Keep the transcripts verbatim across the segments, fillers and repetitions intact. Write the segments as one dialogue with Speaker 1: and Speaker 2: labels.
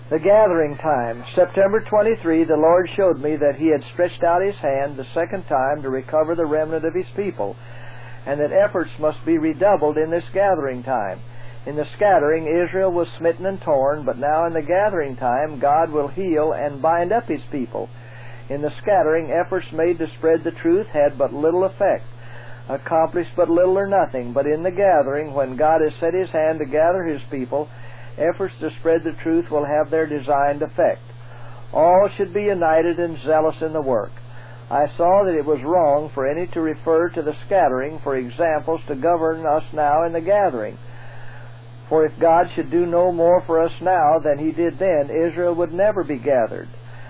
Speaker 1: The gathering time. September twenty-third, the Lord showed me that He had stretched out His hand the second time to recover the remnant of His people, and that efforts must be redoubled in this gathering time. In the scattering, Israel was smitten and torn, but now in the gathering time, God will heal and bind up His people. In the scattering, efforts made to spread the truth had but little effect, accomplished but little or nothing. But in the gathering, when God has set His hand to gather His people, efforts to spread the truth will have their designed effect. All should be united and zealous in the work. I saw that it was wrong for any to refer to the scattering for examples to govern us now in the gathering. For if God should do no more for us now than He did then, Israel would never be gathered.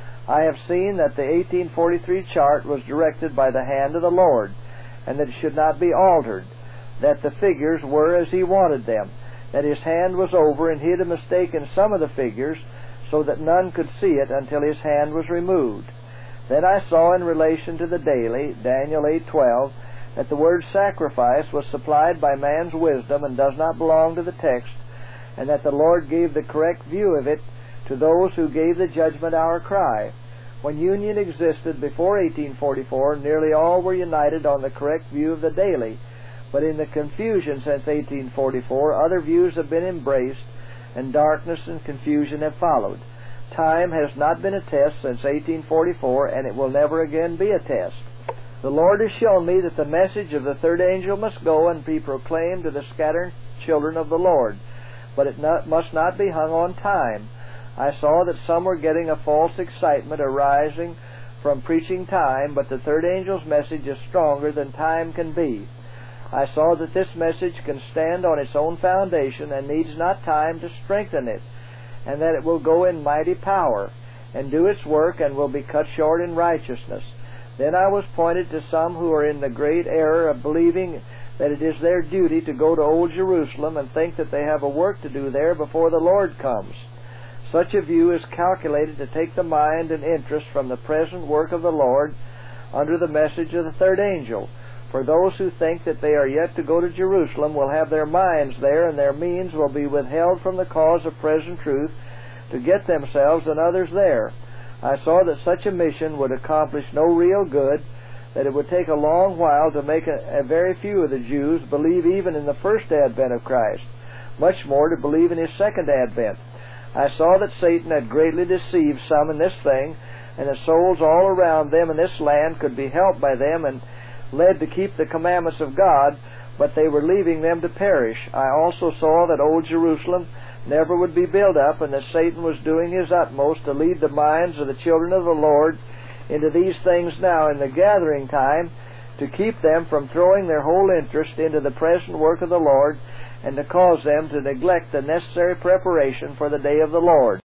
Speaker 1: I have seen that the eighteen forty-three chart was directed by the hand of the Lord, and that it should not be altered, that the figures were as He wanted them, that His hand was over and hid a mistake in some of the figures, so that none could see it until His hand was removed. Then I saw in relation to the daily, Daniel eight twelve, that the word sacrifice was supplied by man's wisdom and does not belong to the text, and that the Lord gave the correct view of it to those who gave the judgment hour cry. When union existed before eighteen forty-four, nearly all were united on the correct view of the daily. But in the confusion since eighteen forty-four, other views have been embraced, and darkness and confusion have followed. Time has not been a test since eighteen forty-four, and it will never again be a test. The Lord has shown me that the message of the third angel must go and be proclaimed to the scattered children of the Lord, but it not, must not be hung on time. I saw that some were getting a false excitement arising from preaching time, but the third angel's message is stronger than time can be. I saw that this message can stand on its own foundation and needs not time to strengthen it, and that it will go in mighty power and do its work and will be cut short in righteousness. Then I was pointed to some who are in the great error of believing that it is their duty to go to Old Jerusalem and think that they have a work to do there before the Lord comes. Such a view is calculated to take the mind and interest from the present work of the Lord under the message of the third angel. For those who think that they are yet to go to Jerusalem will have their minds there, and their means will be withheld from the cause of present truth to get themselves and others there. I saw that such a mission would accomplish no real good, that it would take a long while to make a, a very few of the Jews believe even in the first advent of Christ, much more to believe in His second advent. I saw that Satan had greatly deceived some in this thing, and that souls all around them in this land could be helped by them and led to keep the commandments of God, but they were leaving them to perish. I also saw that Old Jerusalem never would be built up, and that Satan was doing his utmost to lead the minds of the children of the Lord into these things now in the gathering time, to keep them from throwing their whole interest into the present work of the Lord, and to cause them to neglect the necessary preparation for the day of the Lord.